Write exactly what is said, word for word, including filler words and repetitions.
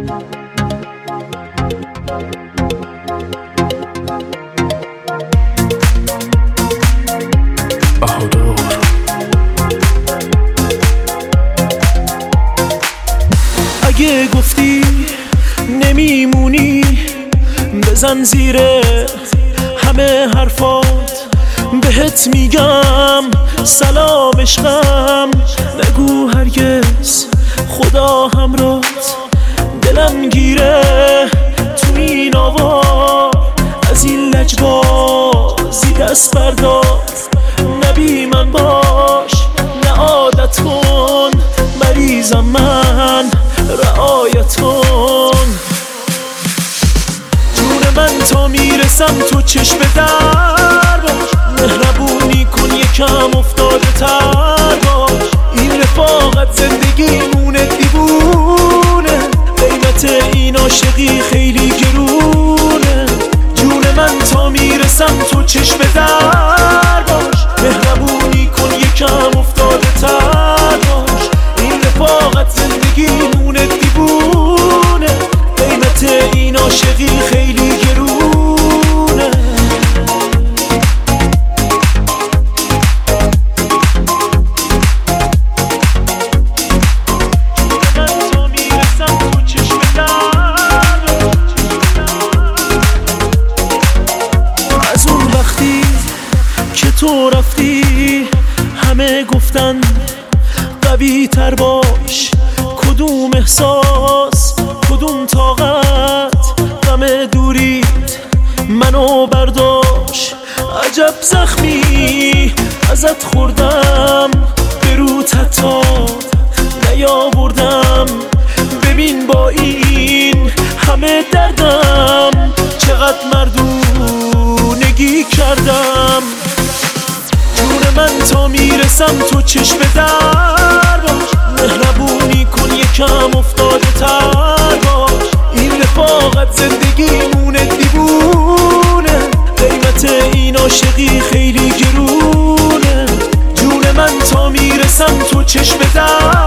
اگه گفتی نمیمونی بزن زیر همه حرفات، بهت میگم سلام عشقم، نگو هرگز خدا همراهت. دلم گیره تو این آوار، از این لجبازی دست بردار. نبی من باش نه عادت کن، مریضم من رعایت کن. جون من تا میرسم تو چشم در باش، مهربونی کن یکم افتاده تر باش. این رفاقت زندگیمونه دیوونه، قیمت این عاشقی خیلی گرونه. جون من تا میرسم تو چشم در باش، مهربونی کن یکم افتاده تر باش. این رفاقت زندگیمونه دیوونه، قیمت این عاشقی خیلی گرونه. من تا میرسم تو چشم در، از اون وقتی که تو رفتی همه گفتن قوی تر باش. کدوم احساس کدوم طاقت، غم دوریت منو برداشت. عجب زخمی ازت خوردم، به روت حتی نیاوردم. ببین با این همه دردم چقدر مردونگی کردم. جون من تا میرسم تو چشم در باش، مهربونی کن یکم افتاده تر باش. این رفاقت زندگیمونه دیوونه، قیمت این عاشقی خیلی گرونه. جون من تا میرسم تو چشم در